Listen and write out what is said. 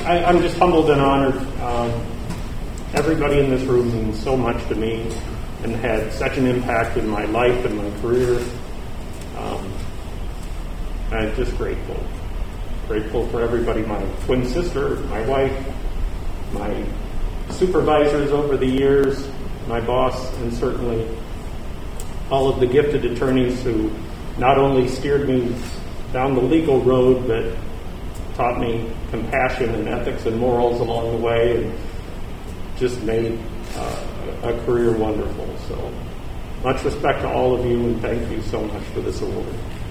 I'm just humbled and honored. Everybody in this room means so much to me and had such an impact in my life and my career. I'm just grateful. Grateful for everybody, my twin sister, my wife, my supervisors over the years, my boss, and certainly all of the gifted attorneys who not only steered me down the legal road, but taught me compassion and ethics and morals along the way, and just made a career wonderful. So much respect to all of you, and thank you so much for this award.